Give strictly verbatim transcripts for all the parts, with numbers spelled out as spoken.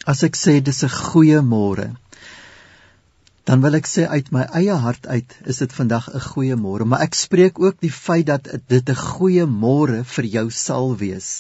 As ek sê dis 'n goeie môre, dan wil ek sê uit my eie hart uit is dit vandag 'n goeie môre, maar ek spreek ook die feit dat dit 'n goeie môre vir jou sal wees.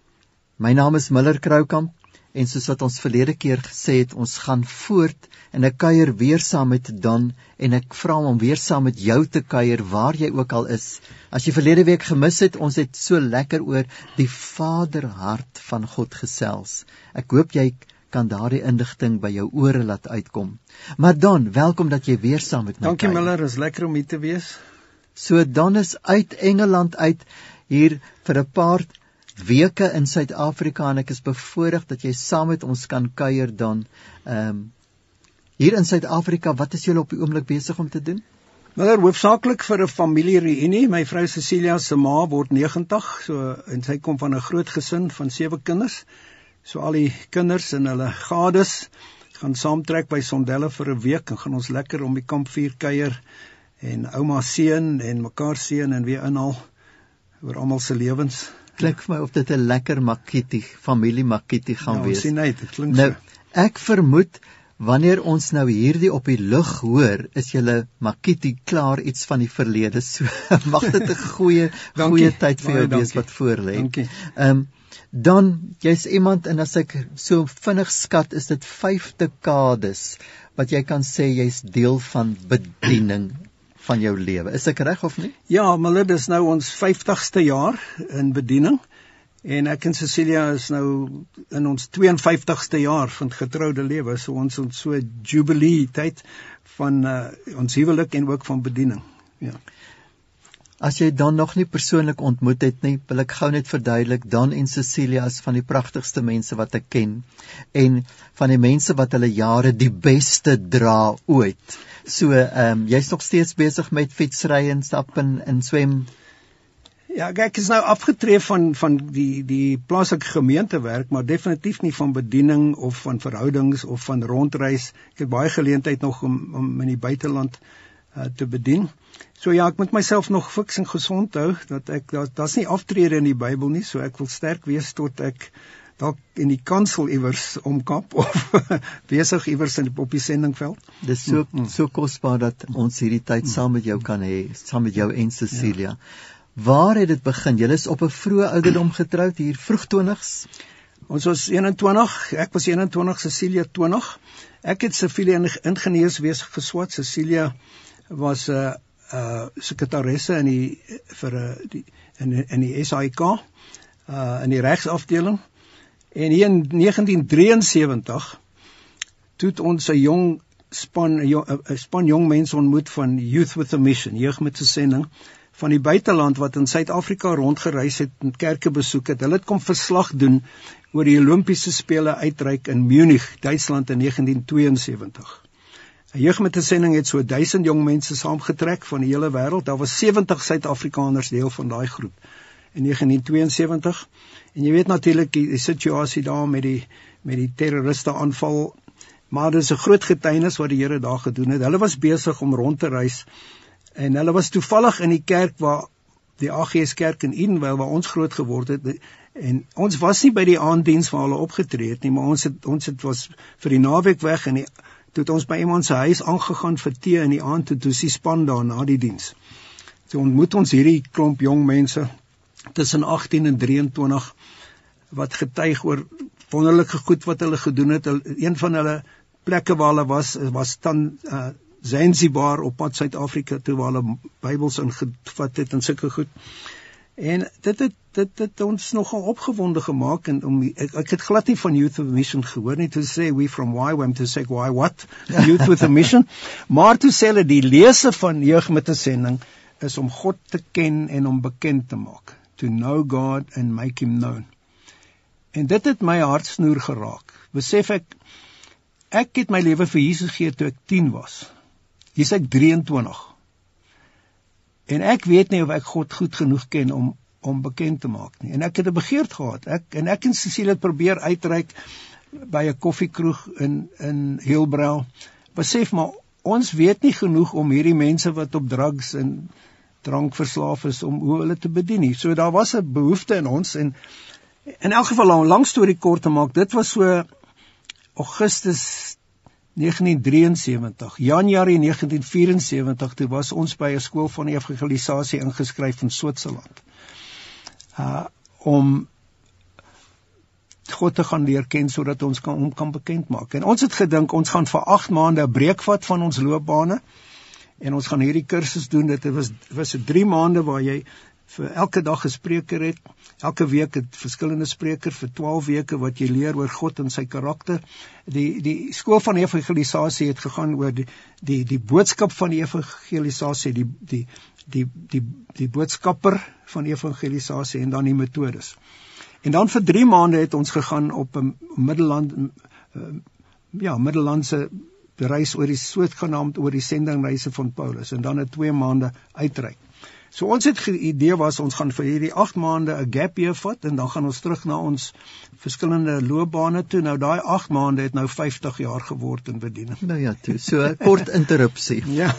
My naam is Miller Kroukamp en soos wat ons verlede keer gesê het, ons gaan voort en ek kuier weer saam met Don en ek vra hom om weer saam met jou te kuier waar jy ook al is. As jy verlede week gemis het, ons het so lekker oor die Vaderhart van God gesels. Ek hoop jy kan daardie inligting by jou ore laat uitkom. Maar Don, welkom dat jy weer saam met my Dankie kuier. Miller, is lekker om hier te wees. So Don is uit Engeland uit hier vir 'n paar weke in Suid-Afrika en ek is bevoorreg dat jy saam met ons kan kuier dan. Um, hier in Suid-Afrika, wat is julle op die oomblik besig om te doen? Miller, hoofsaaklik vir 'n familie-reunie. My vrou Cecilia se ma word negentig, so en sy kom van 'n groot gesin van sewe kinders. So al die kinders en hulle gades gaan saamtrek by Sondelle vir 'n week en gaan ons lekker om die kampvuur kuier en ouma seën en mekaar seën en weer inhaal oor almal se lewens. Klink vir my of dit 'n lekker makiti, familie makiti gaan ja, wees. Ons sien uit, dit klink nou, so. Ek vermoed, wanneer ons nou hierdie op die lug hoor, is julle makiti klaar iets van die verlede. So mag dit 'n goeie, goeie tyd vir jou Baie wees wat voorlê. Dankie. Um, dan, jy's iemand, en as ek so vinnig skat, is dit vyf dekades, wat jy kan sê jy's deel van bediening van jou lewe. Is ek reg of nie? Ja, maar dit is nou ons vyftigste jaar in bediening en ek en Cecilia is nou in ons twee en vyftigste jaar van getroude lewe, so ons ons so jubilee tyd van uh, ons huwelik en ook van bediening. Ja. As jy dan nog nie persoonlik ontmoet het nie, wil ek gou net verduidelik, Dan en Cecilia is van die pragtigste mense wat ek ken en van die mense wat hulle jare die beste dra ooit. So, ehm um, jy's nog steeds besig met fietsry en stap en, en swem. Ja, ek is nou afgetree van van die die plaaslike gemeentewerk, maar definitief nie van bediening of van verhoudings of van rondreis. Ek het baie geleentheid nog om, om in die buiteland uh, te bedien. So ja, ek moet myself nog fiks en gesond hou, dat ek dat daar's nie aftrede in die Bybel nie, so ek wil sterk wees tot ek dalk in die kansel iewers omkap of besig iewers op die sendingveld. Dis so mm. so kosbaar dat ons hierdie tyd saam met jou kan hê, saam met jou en Cecilia. Ja. Waar het dit begin? Julle is op 'n vroeë ouderdom getroud, hier vroeg twintigs? Ons was eenentwintig, ek was eenentwintig, Cecilia twintig. Ek het siviele ingenieurswese geswat. Cecilia was 'n uh, uh, sekretaresse in die vir uh, die in in die S A I K uh, in die regsafdeling. En hier in negentien drieënsewentig toe het ons 'n jong span 'n span jong mense ontmoet van Youth with a Mission, jeug met 'n sending van die buiteland wat in Suid-Afrika rondgereis het en kerke besoek het. Hulle het kom verslag doen oor die Olimpiese spele uitreik in Munich, Duitsland in negentien tweeënsewentig. 'n Jeug met 'n sending het so duisend jong mense saamgetrek van die hele wêreld. Daar was sewentig Suid-Afrikaners deel van daai groep in negentien tweeënsewentig. En jy weet natuurlik die, die situasie daar met die met die terroriste aanval, maar dit is 'n groot getuienis wat die Here daar gedoen het. Hulle was besig om rond te reis en hulle was toevallig in die kerk waar die A G S kerk in Edenvale waar ons groot geword het, en ons was nie by die aanddiens waar hulle opgetree het nie, maar ons het ons het was vir die naweek weg en die, toe het ons by iemand se huis aangegaan vir tee in die aand, toe toe die span daar na die diens. So ontmoet ons hierdie klomp jong mense tussen agtien en drieëntwintig wat getuig oor wonderlike goed wat hulle gedoen het. Een van hulle plekke waar hulle was, was dan uh, Zanzibar op pad Suid-Afrika toe waar hulle Bybels ingevat het en sulke goed. En dit het dit het ons nogal opgewonde gemaak en om ek, ek het glad nie van Youth with a Mission gehoor nie, toe sê we from why went to say why what Youth with a Mission, maar toe sê hulle die lese van jeug met 'n sending is om God te ken en om bekend te maak, to know God and make him known. En dit het my hartsnoer geraak. Besef ek ek het my lewe vir Jesus gegee toe ek tien was. Hier is ek drieëntwintig. En ek weet nie of ek God goed genoeg ken om om bekend te maak nie. En ek het 'n begeerte gehad. Ek en ek en Cecilia het probeer uitreik by 'n koffiekroeg in in Hillbrow. Besef maar ons weet nie genoeg om hierdie mense wat op drugs en drank verslaaf is om hoe hulle te bedien nie. So daar was 'n behoefte in ons en in elk geval 'n lang storie kort te maak. Dit was so Augustus negentien drieënsewentig, Januarie negentien vierensewentig, toe was ons by 'n skool van evangelisasie ingeskryf in Switserland. Uh, om God te gaan leer ken, sodat ons kan, hom kan bekend maak. En ons het gedink, ons gaan vir agt maande 'n breek vat van ons loopbane, en ons gaan hierdie kursus doen. Dit was, was drie maande waar jy vir elke dag 'n spreker het, elke week 'n verskillende spreker vir twaalf weke wat jy leer oor God en sy karakter. Die die skool van evangelisasie het gegaan oor die die die boodskap van die evangelisasie, die die die die die boodskapper van evangelisasie en dan die metodes. En dan vir drie maande het ons gegaan op 'n middelland uh, ja, middellandse reis oor die soort genaamd oor die sendingreise van Paulus, en dan 'n twee maande uitreik. So ons het geïdee was, ons gaan vir hierdie agt maande 'n gap year vat, en dan gaan ons terug na ons verskillende loopbane toe. Nou daai agt maande het nou vyftig jaar geword in bediening. Nou ja, toe, so 'n kort interrupsie. Ja.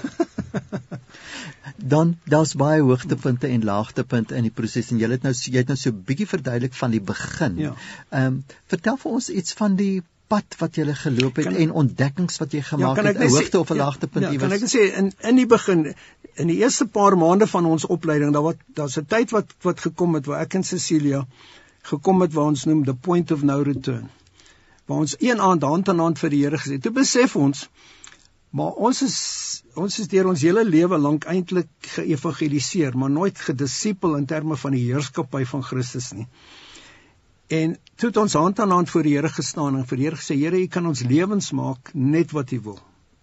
Dan, daar's baie hoogtepunte en laagtepunte in die proses, en jy het nou, jy het nou so 'n bietjie verduidelik van die begin. Ja. Um, vertel vir ons iets van die pad wat jy geloop het, kan, en ontdekkings wat jy gemaak ja, het, 'n hoogte of 'n ja, laagtepunt. Ja, kan ek sê, in, in die begin, in die eerste paar maande van ons opleiding, daar wat daar's 'n tyd wat wat gekom het waar ek en Cecilia gekom het waar ons noem the point of no return. Waar ons een aand hand aan hand vir die Here gesê. Toe besef ons, maar ons is ons is deur ons hele lewe lank eintlik geëvangeliseer, maar nooit gedisipel in terme van die heerskappy van Christus nie. En toe het ons hand aan hand voor die Here gestaan en vir die Here gesê, Here, U kan ons lewens maak net wat U wil.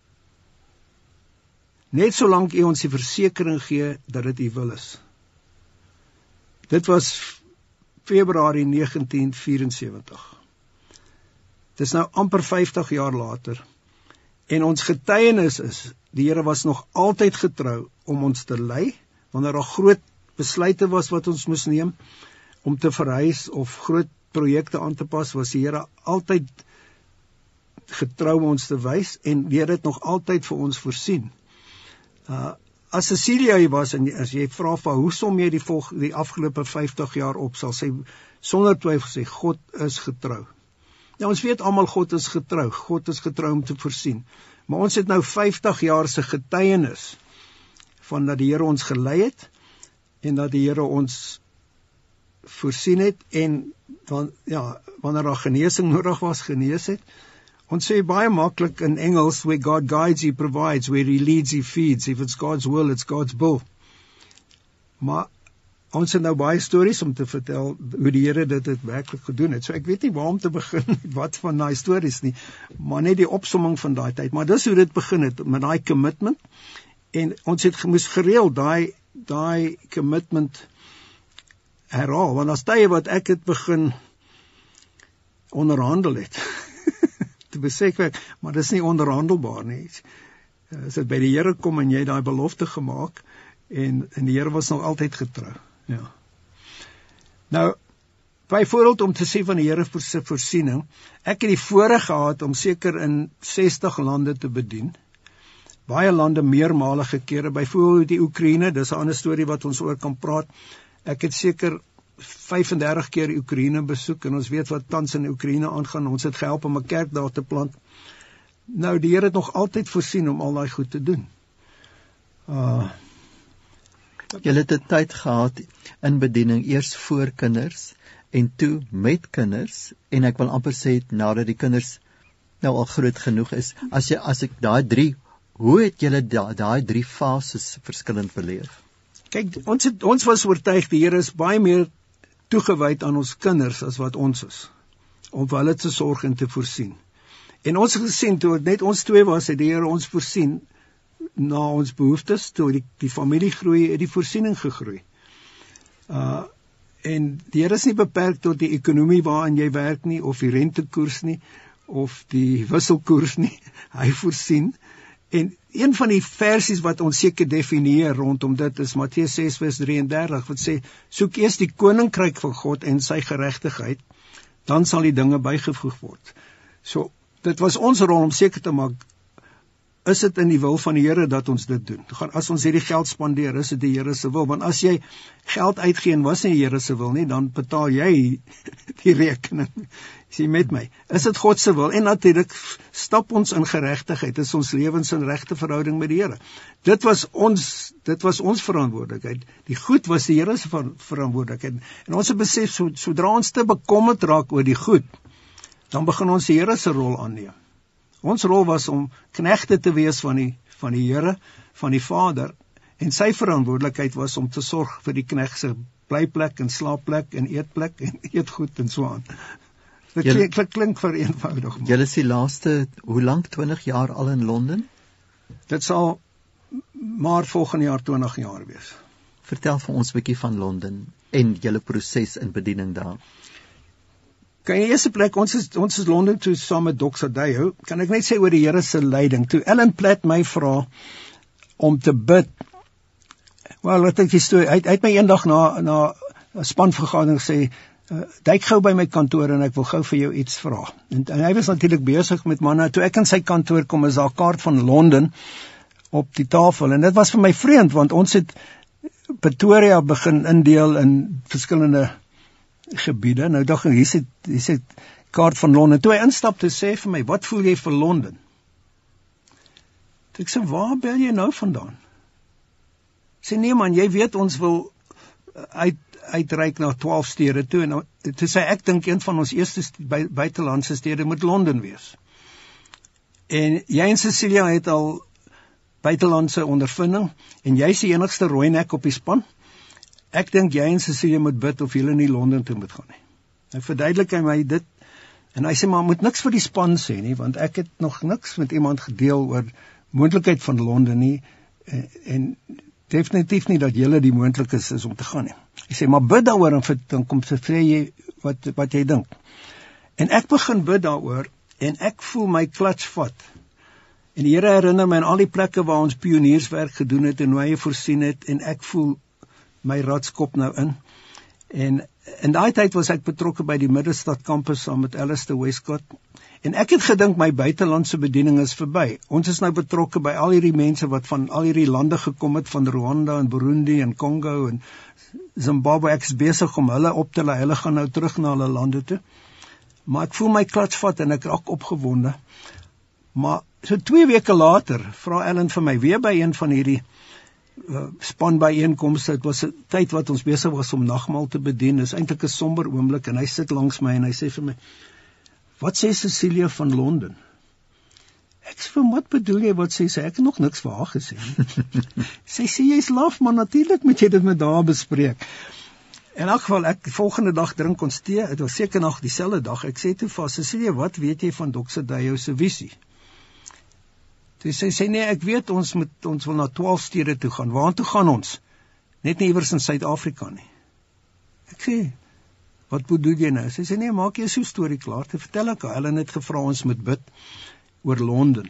Net solank U ons die versekering gee dat dit U wil is. Dit was Februarie negentien vierensewentig. Dit is nou amper vyftig jaar later. En ons getuienis is, die Here was nog altyd getrou om ons te lei, wanneer daar groot besluite was wat ons moes neem, om te verhuis of groot projekte aan te pas, was die Here altyd getrou om ons te wys, en die Here het nog altyd vir ons voorsien. Uh, as Cecilia hier was, en as jy vra van, hoe som jy die, volg, die afgelope vyftig jaar op, sal sy sonder twyfel sê, God is getrou. Ja, ons weet almal God is getrou, God is getrou om te voorsien. Maar ons het nou vyftig jaar se getuienis van dat die Here ons gelei het, en dat die Here ons voorsien het, en dan, ja, wanneer daar genesing nodig was, genees het. Ons sê baie maklik in Engels, where God guides, He provides, where He leads, He feeds. If it's God's will, it's God's bill. Maar ons het nou baie stories om te vertel, hoe die Here dit het werklik gedoen het. So ek weet nie waar om te begin met wat van daai stories nie, maar net die opsomming van daai tyd. Maar dis hoe dit begin het, met daai commitment, en ons het moes gereeld daai, daai commitment herhaal, want as tye wat ek het begin onderhandel het, te besef ek, maar dis nie onderhandelbaar nie. As dit by die Here kom en jy daai belofte gemaak, en, en die Here was nog altyd getrou. Ja. Nou, byvoorbeeld om te sê van die Here se voorsiening, ek het die voorreg gehad om seker in sestig lande te bedien, baie lande meermalige kere, byvoorbeeld die Oekraïne, dis 'n ander storie wat ons oor kan praat. Ek het seker vyfendertig keer Oekraïne besoek, en ons weet wat tans in Oekraïne aangaan. Ons het gehelp om 'n kerk daar te plant. Nou, die Here het nog altyd voorsien om al daai goed te doen. Uh, Jy het 'n tyd gehad in bediening, eers voor kinders, en toe met kinders, en ek wil amper sê, nadat die kinders nou al groot genoeg is, as jy, as ek daai drie, hoe het julle daai daai drie fases verskillend beleef? Kyk, ons het, ons was oortuig, die Here is baie meer toegewyd aan ons kinders as wat ons is, om vir hulle te sorg en te voorsien. En ons het gesien, toe net ons twee was, het die Here ons voorsien na ons behoeftes, toe die, die familie groei, het die voorsiening gegroei. Uh, en die Here is nie beperk tot die ekonomie waarin jy werk nie, of die rentekoers nie, of die wisselkoers nie, hy voorsien. En een van die versies wat ons seker definieer rondom dit is Matteus ses vers drieëndertig, wat sê, soek eers die koninkryk van God en sy geregtigheid, dan sal die dinge bygevoeg word. So, dit was ons rol om seker te maak, is dit in die wil van die Here dat ons dit doen. As ons hierdie geld spandeer, is dit die Here se wil, want as jy geld uitgee en was nie die Here se wil nie, dan betaal jy die rekening. Is jy met my? Is dit God se wil? En natuurlik stap ons in geregtigheid, is ons lewens in regte verhouding met die Here. Dit was ons, dit was ons verantwoordelikheid. Die goed was die Here se verantwoordelikheid. En ons het besef, so, sodra ons te bekommerd raak oor die goed, dan begin ons die Here se rol aanneem. Ons rol was om knegte te wees van die, van die Here, van die Vader, en sy verantwoordelikheid was om te sorg vir die knegt se blyplek en slaapplek en eetplek en eetgoed en so aan. Dit klink, klink, klink vereenvoudig. Julle is die laaste, hoe lank, twintig jaar al in Londen? Dit sal maar volgende jaar twintig jaar wees. Vertel vir ons 'n bietjie van Londen en julle proses in bediening daar. Kan jy eerste plek, ons is, ons is Londen toe saam met dokter Dayo, kan ek net sê oor die Here se leiding. Toe Ellen Platt my vra om te bid, wel, laat ek die storie, hy, hy het my eendag na, na spanvergadering sê, uh, duik gou by my kantoor en ek wil gou vir jou iets vra. En, en hy was natuurlik besig met manne, toe ek in sy kantoor kom, is daar 'n kaart van Londen op die tafel, en dit was vir my vreemd, want ons het Pretoria begin indeel in verskillende gebiede. Nou dink ek, hier sit, hier sit kaart van Londen. Toe hy instap, toe sê vir my, wat voel jy vir Londen? Toe ek sê, waar bel jy nou vandaan? Sê, nee man, jy weet ons wil uit, uitreik na twaalf stede toe, en toe sê ek dink een van ons eerste by, buitelandse stede moet Londen wees. En jy en Cecilia het al buitelandse ondervinding, en jy is die enigste rooinek op die span. Ek dink jy en Cecilia moet bid of julle nie Londen toe moet gaan nie. Nou verduidelik hy my dit, en hy sê, maar moet niks vir die span sê nie, want ek het nog niks met iemand gedeel oor moontlikheid van Londen nie, en, en definitief nie dat julle die moontlik is, is om te gaan nie. Hy sê, maar bid daaroor, en dan kom sy vrê jy wat, wat jy dink. En ek begin bid daaroor, en ek voel my klats vat. En die Here herinner my aan al die plekke waar ons pionierswerk gedoen het, en hoe hy voorsien het, en ek voel my ratskop nou in. En in daai tyd was ek betrokke by die Middelstad kampus saam met Alistair Westcott. En ek het gedink my buitelandse bediening is verby. Ons is nou betrokke by al hierdie mense wat van al hierdie lande gekom het, van Rwanda en Burundi en Congo en Zimbabwe. Ek is besig om hulle op te lei. Hulle gaan nou terug na hulle lande toe. Maar ek voel my klats vat en ek raak opgewonde. Maar so twee weke later vra Ellen vir my weer by een van hierdie Uh, span byeenkomste. Dit was 'n tyd wat ons besig was om nagmaal te bedien. Dit is eintlik 'n somber oomblik, en hy sit langs my en hy sê vir my, wat sê Cecilia van Londen? Ek sê, wat bedoel jy, wat sê sy? Ek het nog niks vir haar gesê. Sy sê, jy's laf, maar natuurlik moet jy dit met haar bespreek. In elk geval, ek volgende dag drink ons tee, het was seker nog dieselfde dag, ek sê toe vir Cecilia, wat weet jy van dokter Dayo se visie? Toe sê sy, nee, ek weet, ons moet, ons wil na twaalf stede toe gaan. Waartoe gaan ons? Net nie iewers in Suid-Afrika nie. Ek sê, wat bedoel jy nou? Sy sê, nee, maak jy so storie klaar. Toe vertel ek haar, hulle het gevra ons moet bid oor Londen.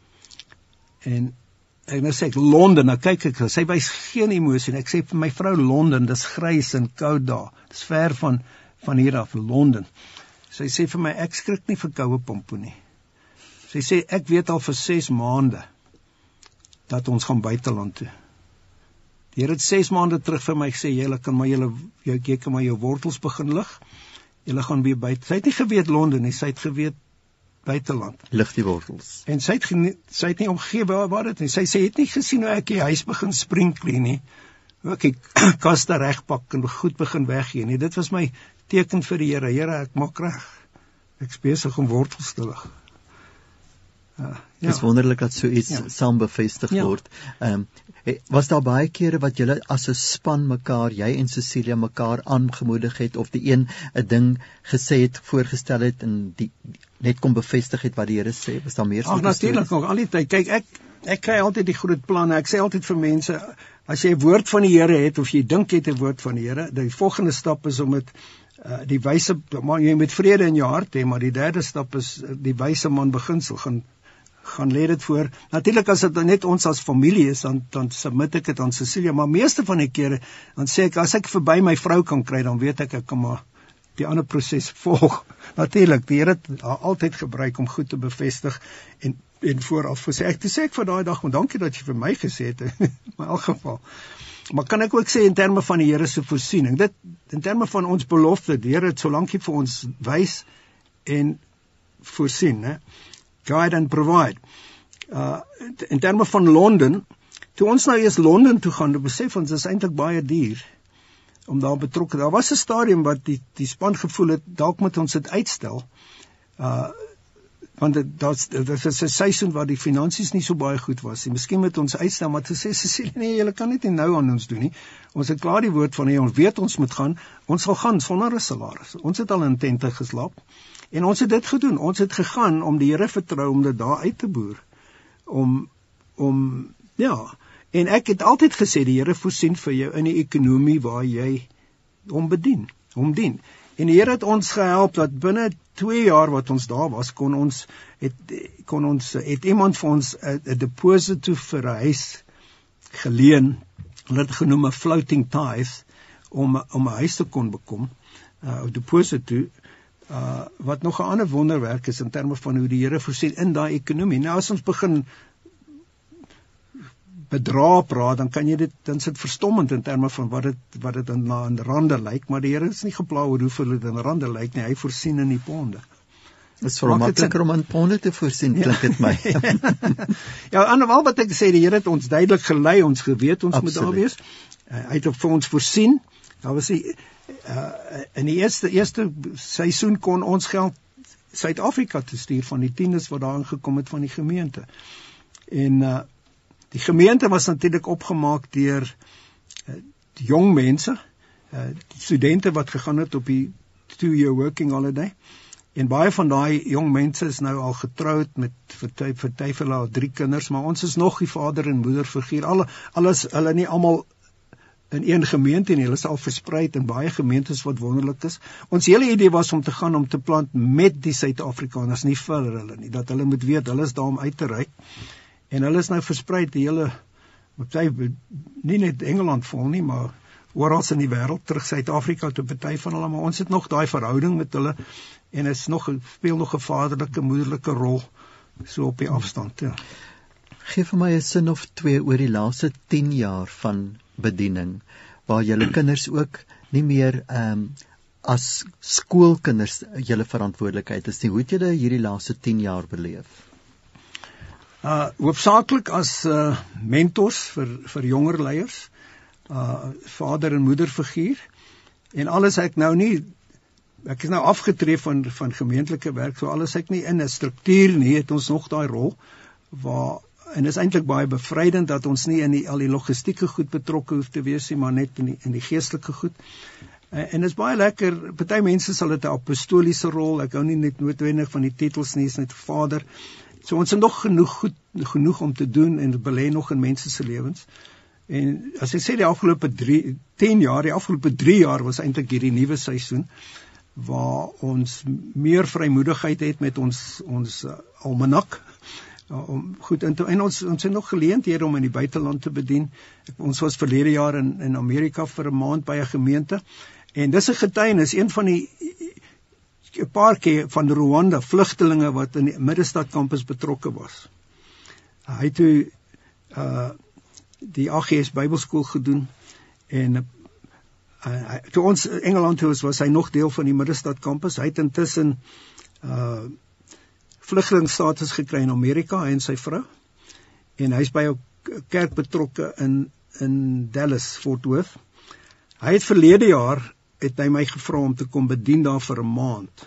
En, en nou sê ek, Londen, nou kyk ek, sy wys geen emosie. Ek sê vir my vrou, Londen, dis grys en koud daar. Dis ver van, van hier af, Londen. Sy sê vir my, ek skrik nie vir koue pompoen nie. Sy sê, ek weet al vir ses maande dat ons gaan buiteland toe. Die Here het ses maande terug vir my gesê, jy kan maar julle, jy kan maar jou wortels begin lig, julle gaan weer buite. Sy het nie geweet Londen nie, sy het geweet buiteland. Lig die wortels. En sy het, genie, sy het nie omgegee waar, waar dit nie. Sy, sy het nie gesien hoe ek die huis begin sprinkle nie, hoe ek die kaste regpak en goed begin weggee nie. Dit was my teken vir die Here. Here, ek maak reg. Ek is besig om wortels te lig. Uh, ja. Het is wonderlik dat so iets ja. saam bevestig ja. word. Um, was daar baie kere wat julle as 'n span mekaar, jy en Cecilia mekaar aangemoedig het, of die een 'n ding gesê het, voorgestel het, en die net kom bevestig het wat die Here sê? Was daar meer so? Ag, natuurlik nog, al die tyd. Kyk, ek, ek kry altyd die groot planne. Ek sê altyd vir mense, as jy 'n woord van die Here het, of jy dink jy het 'n woord van die Here, die volgende stap is om dit Uh, die wyse, maar jy moet vrede in jou hart hê, maar die derde stap is uh, die wyse man beginsel, gaan, gaan lê dit voor. Natuurlik as dit net ons as familie is, dan, dan submit ek dit aan Cecilia, maar meeste van die kere, dan sê ek, as ek verby my vrou kan kry, dan weet ek, ek kan maar die ander proses volg. Natuurlik, die Here het haar altyd gebruik om goed te bevestig en en vooraf gesê. Ek te sê ek vir daai dag, maar dankie dat jy vir my gesê het in elk geval. Maar kan ek ook sê in terme van die Here se voorsiening, dit in terme van ons belofte, die Here het solank vir ons wys en voorsien, hè? Guide and provide. Uh, in terme van Londen, toe ons nou eers Londen toe gaan, dan besef ons, dit is eintlik baie duur om daar betrokke. Daar was 'n stadium wat die, die span gevoel het, dalk moet ons dit uitstel, uh, want dit, dat, dit is 'n seisoen waar die finansies nie so baie goed was, en miskien moet ons uitstel, maar toe sê Cecilie, nee, julle kan dit nie nou aan ons doen nie, ons het klaar die woord van hy, ons weet ons moet gaan, ons sal gaan sonder 'n salaris, ons het al in tente geslaap, en ons het dit gedoen, ons het gegaan om die Here vertrou om dit daar uit te boer, om, om, ja, en ek het altyd gesê, die Here voorsien vir jou in die ekonomie waar jy hom bedien, hom dien. En die Here het ons gehelp dat binne twee jaar wat ons daar was, kon ons, het, kon ons, het iemand vir ons 'n deposit toe vir 'n huis geleen, hulle het genoem 'n floating tithe, om, om 'n huis te kon bekom, 'n uh, deposit toe, uh, wat nog 'n ander wonderwerk is in terme van hoe die Here voorsien in daai ekonomie. Nou as ons begin bedrae praat, dan kan jy dit, dan sit verstommend in terme van wat dit wat dit in, in rande lyk, maar die Here is nie gepla oor hoeveel dit in rande lyk nie, hy voorsien in die ponde. Dit is vir makliker om in ponde te voorsien, klink dit my. Ja, anderwel wat ek sê, die Here het ons duidelik gelei, ons geweet, ons Absoluut. Moet daar wees, uh, hy het vir ons voorsien, daar was die, uh, in die eerste, eerste seisoen kon ons geld Suid-Afrika te stuur, van die tiendes wat daar ingekom het van die gemeente, en uh, die gemeente was natuurlik opgemaak deur uh, die jong mense, uh, die studente wat gegaan het op die two-year working holiday, en baie van daai jong mense is nou al getroud met vir vir al drie kinders, maar ons is nog die vader en moeder figuur, alle, alles, hulle nie almal in een gemeente nie, hulle is al verspreid in baie gemeentes wat wonderlik is. Ons hele idee was om te gaan om te plant met die Suid-Afrikaners, nie vir hulle nie, dat hulle moet weet, hulle is daar om uit te ry. En hulle is nou verspreid die hele, party, nie net Engeland vol nie, maar oral in die wêreld, terug Suid-Afrika toe party van hulle, maar ons het nog daai verhouding met hulle, en is nog, speel nog 'n vaderlike, moederlike rol, so op die afstand, ja. Geef vir my 'n sin of twee oor die laaste tien jaar van bediening, waar julle kinders ook nie meer um, as skoolkinders julle verantwoordelikheid is nie. Hoe het julle hierdie laaste tien jaar beleef? Uh, hoofsaaklik as uh, mentors vir, vir jonger leiers, uh, vader en moeder figuur, en alles ek nou nie, ek is nou afgetree van, van gemeentelike werk, so alles ek nie in 'n struktuur nie, het ons nog daai rol, waar, en is eintlik baie bevrydend dat ons nie in die, al die logistieke goed betrokke hoef te wees nie, maar net in die, in die geestelike goed, uh, en is baie lekker, party mense sal dit 'n apostoliese rol, ek hou nie net noodwendig van die titels nie, is net vader. So ons het nog genoeg goed, genoeg om te doen en belê nog in mense se lewens. En as ek sê die afgelope drie, tien jaar, die afgelope drie jaar was eintlik hierdie nuwe seisoen waar ons meer vrymoedigheid het met ons ons uh, almanak uh, om goed in te, en ons ons het nog geleenthede om in die buiteland te bedien. Ek, ons was verlede jaar in in Amerika vir 'n maand by 'n gemeente, en dis 'n getuienis, een van die 'n paar keer van Rwanda, vlugtelinge wat in die Middestad kampus betrokke was. Hy het toe uh, die A G S Bybelskool gedoen, en uh, toe ons Engeland toe was, was hy nog deel van die Middestad kampus. Hy het intussen uh, vlugtelingstatus gekry in Amerika, hy en sy vrou, en hy is by 'n kerk betrokke in, in Dallas, Fort Worth. Hy het verlede jaar het hy my gevra om te kom bedien daar vir 'n maand.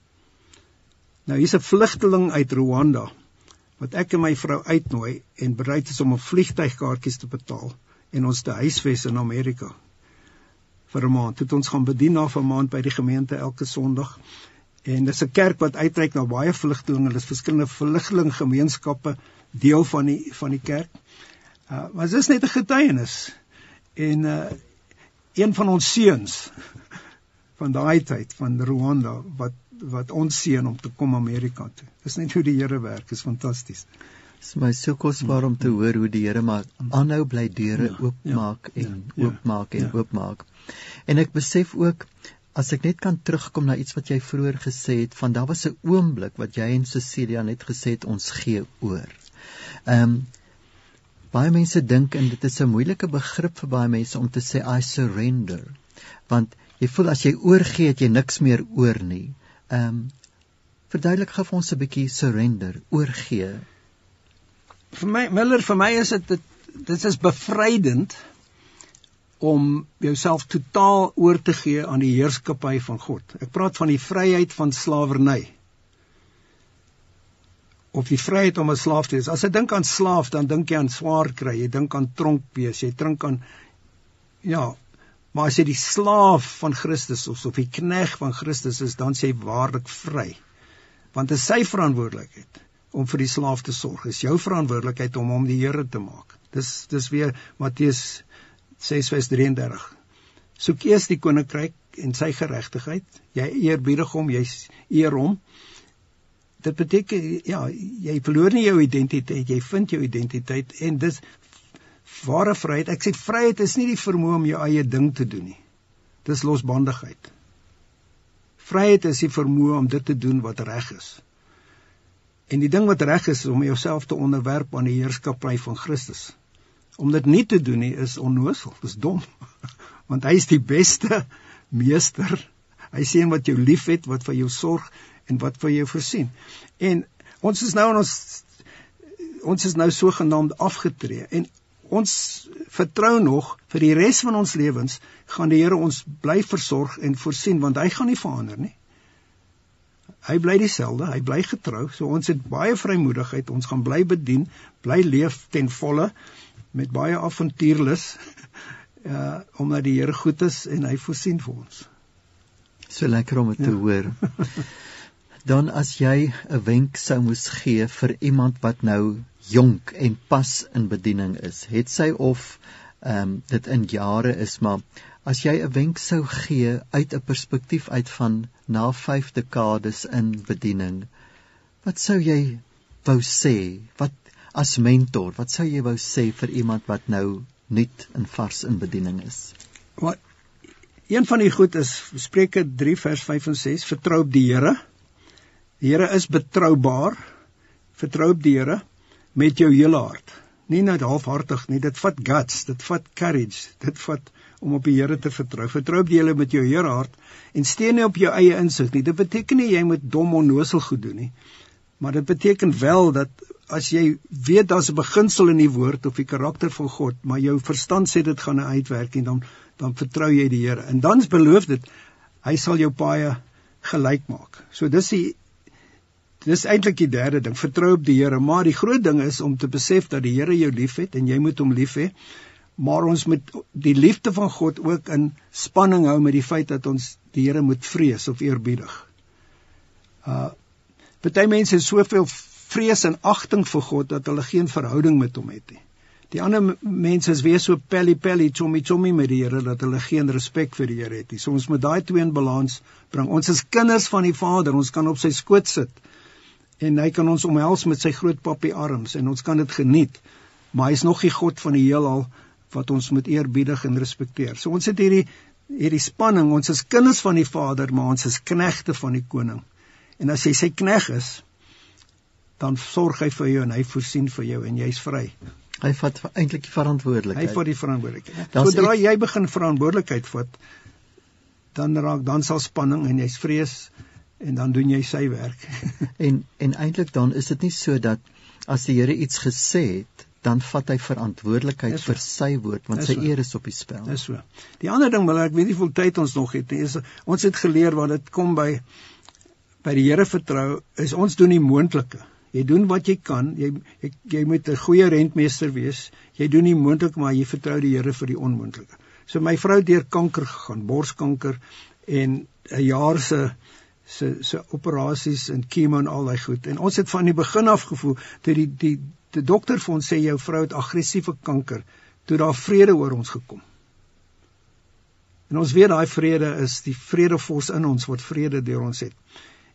Nou, hier's 'n vlugteling uit Rwanda, wat ek en my vrou uitnooi, en bereid is om 'n vliegtuigkaartjies te betaal, en ons te huisves in Amerika, vir 'n maand. Toe het ons gaan bedien daar vir 'n maand by die gemeente elke Sondag, en dis 'n kerk wat uitreik na baie vlugtelinge, dis verskillende vlugtelinggemeenskappe, deel van die, van die kerk. Uh, maar dit is net 'n getuienis, en uh, een van ons seuns, van daai tyd, van Rwanda, wat, wat ons seun om te kom Amerika toe. Dis net hoe die Here werk, is fantasties. Dit is my so kosbaar om te hoor hoe die Here maar aanhou bly deure ja, oopmaak, ja, en ja, oopmaak en ja. oopmaak. En ek besef ook, as ek net kan terugkom na iets wat jy vroeër gesê het, van daar was 'n oomblik wat jy en Cecilia net gesê het, ons gee oor. Ehm um, Baie mense dink, en dit is 'n moeilike begrip vir baie mense om te sê I surrender, want jy voel as jy oorgee, het jy niks meer oor nie. Ehm um, verduidelik gou vir ons 'n bietjie surrender, oorgee. Vir my, Miller, vir my is dit, dit, dit is bevrydend om jouself totaal oor te gee aan die heerskappy van God. Ek praat van die vryheid van slawerny. Of die vryheid om 'n slaaf te wees. As jy dink aan slaaf, dan dink jy aan swaar kry, jy dink aan tronk wees, jy dink aan, ja, maar as jy die slaaf van Christus is, of die knegg van Christus is, dan sê jy waarlik vry. Want dit is sy verantwoordelikheid om vir die slaaf te sorg. Dit is jou verantwoordelikheid om hom die Here te maak. Dis, dis weer Matteus ses vers drie en dertig. Soek eers die koninkryk en sy geregtigheid, jy eerbiedig hom, jy eer hom. Dit beteken, ja, jy verloor nie jou identiteit, jy vind jou identiteit, en dis ware vryheid. Ek sê, vryheid is nie die vermoë om jou eie ding te doen nie. Dis losbandigheid. Vryheid is die vermoë om dit te doen wat reg is. En die ding wat reg is, is om jouself te onderwerp aan die heerskappy van Christus. Om dit nie te doen nie, is onnoosel, is dom. Want hy is die beste meester. Hy is een wat jou lief het, wat vir jou sorg, en wat vir jou voorsien. En ons is nou in ons ons is nou sogenaamd afgetree, en ons vertrou nog, vir die res van ons lewens, gaan die Here ons bly versorg en voorsien, want hy gaan nie verander nie. Hy bly dieselfde, hy bly getrou, so ons het baie vrymoedigheid, ons gaan bly bedien, bly leef ten volle, met baie avontuurlus, uh, omdat die Here goed is, en hy voorsien vir ons. So lekker om het te ja. hoor. Dan as jy 'n wenk sou moes gee vir iemand wat nou jonk en pas in bediening is, het sy of um, dit in jare is, maar as jy 'n wenk sou gee uit 'n perspektief uit van na vyf dekades in bediening, wat sou jy wou sê, wat as mentor, wat sou jy wou sê vir iemand wat nou nuut en vars in bediening is? Wat, een van die goed is, Spreuke drie vers vyf en ses, vertrou op die Here. Die Here is betroubaar, vertrou op die Here met jou hele hart. Nie net halfhartig nie, dit vat guts, dit vat courage, dit vat om op die Here te vertrou. Vertrou op die Here met jou hele hart, en steun nie op jou eie insig nie. Dit beteken nie jy moet dom onnosel goed doen nie, maar dit beteken wel dat as jy weet daar's 'n beginsel in die woord of die karakter van God, maar jou verstand sê dit gaan uitwerk, en dan, dan vertrou jy die Here. En dan beloof dit, hy sal jou paie gelyk maak. So dis die Dis eintlik die derde ding, vertrou op die Here, maar die groot ding is om te besef dat die Here jou lief het, en jy moet hom lief hê, maar ons moet die liefde van God ook in spanning hou met die feit dat ons die Here moet vrees of eerbiedig. Uh, Party mense het soveel vrees en agting vir God, dat hulle geen verhouding met hom het nie. Die ander mense is weer so pelly pelly, chommy chommy met die Here, dat hulle geen respek vir die Here het nie. So ons moet daai twee in balans bring. Ons is kinders van die Vader, ons kan op sy skoot sit, en hy kan ons omhels met sy groot papi arms, en ons kan dit geniet, maar hy is nog die God van die heelal, wat ons moet eerbiedig en respekteer. So ons het hierdie, hierdie spanning, ons is kinders van die Vader, maar ons is knegte van die koning. En as jy sy knegg is, dan sorg hy vir jou, en hy voorsien vir jou, en jy is vry. Hy vat eintlik die verantwoordelikheid. Hy vat die verantwoordelikheid. Dan Sodra ek... jy begin verantwoordelikheid vat, dan raak, dan sal spanning, en jy's vrees, en dan doen jy sy werk. en en eintlik dan is dit nie so dat as die Here iets gesê het, dan vat hy verantwoordelikheid vir sy woord, want sy eer is op die spel. Dis so. Die ander ding, maar ek weet nie hoeveel tyd ons nog het nie, is ons het geleer wat dit kom by by die Here vertrou, is ons doen die moontlike. Jy doen wat jy kan, jy, jy, jy moet 'n goeie rentmeester wees, jy doen die moontlike, maar jy vertrou die Here vir die onmoontlike. So my vrou deur kanker gegaan, borskanker, en 'n jaar se se se operasies en chemo en al daai goed. En ons het van die begin af gevoel, toe die die die dokter vir ons sê jou vrou het aggressiewe kanker, toe daar vrede oor ons gekom. En ons weet daai vrede is die vredevors in ons wat vrede deur ons het.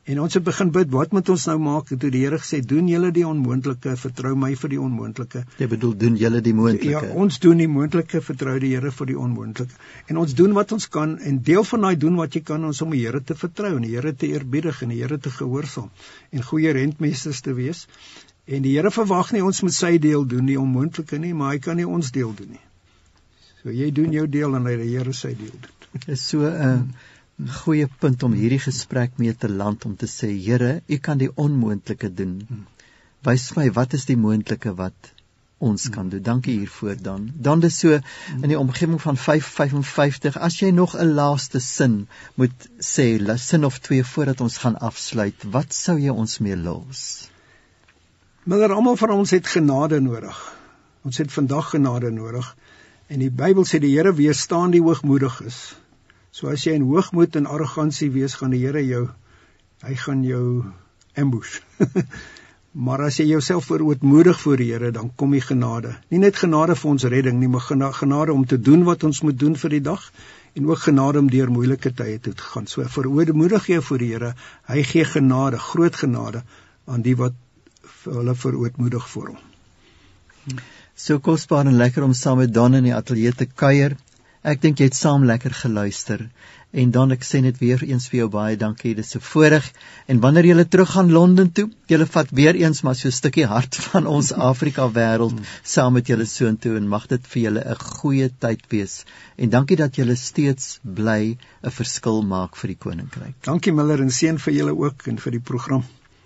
En ons het begin bid, wat moet ons nou maak? En toe die Here gesê, doen julle die onmoontlike, vertrou my vir die onmoontlike. Jy bedoel, doen julle die moontlike? Ja, ons doen die moontlike, vertrou die Here vir die onmoontlike. En ons doen wat ons kan, en deel van daai doen wat jy kan, ons om die Here te vertrou, en die Here te eerbiedig, en die Here te gehoorsaam, en goeie rentmeesters te wees. En die Here verwag nie ons moet sy deel doen, die onmoontlike nie, maar hy kan nie ons deel doen nie. So jy doen jou deel, en hy die Here sy deel doen. Is so 'n uh, goeie punt om hierdie gesprek mee te land, om te sê, Here, U kan die onmoontlike doen. Wys my, wat is die moontlike wat ons kan doen? Dankie hiervoor dan. Dan dis so, in die omgewing van vyf vyfenvyftig, as jy nog 'n laaste sin moet sê, sin of twee voordat ons gaan afsluit, wat sou jy ons mee los? Maar almal van ons het genade nodig. Ons het vandag genade nodig. En die Bybel sê die Here weerstaan die hoogmoediges. So as jy in hoogmoed en arrogansie wees, gaan die Here jou, hy gaan jou ambush. Maar as jy jouself verootmoedig voor die Here, dan kom die genade. Nie net genade vir ons redding nie, maar genade om te doen wat ons moet doen vir die dag, en ook genade om deur moeilike tye toe te gaan. So verootmoedig jy voor die Here, hy gee genade, groot genade, aan die wat hulle verootmoedig voor hom. So kosbaar en lekker om saam met Don in die ateljee te kuier. Ek dink jy het saam lekker geluister. En dan, ek sê net weer eens vir jou baie dankie, dit is so voorreg. En wanneer julle terug gaan Londen toe, julle vat weer eens maar so 'n stukkie hart van ons Afrika wêreld mm. saam met julle soontoe, en mag dit vir julle 'n goeie tyd wees. En dankie dat julle steeds bly 'n verskil maak vir die koninkryk. Dankie Miller, en seën vir julle ook en vir die program.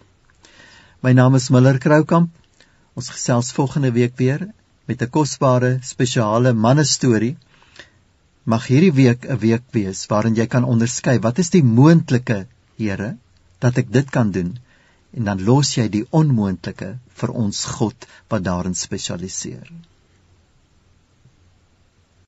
My naam is Miller Kroukamp. Ons gesels volgende week weer met 'n kosbare, spesiale mannestorie. Mag hierdie week 'n week wees waarin jy kan onderskei, wat is die moontlike, Here, dat ek dit kan doen, en dan los jy die onmoontlike vir ons God wat daarin spesialiseer.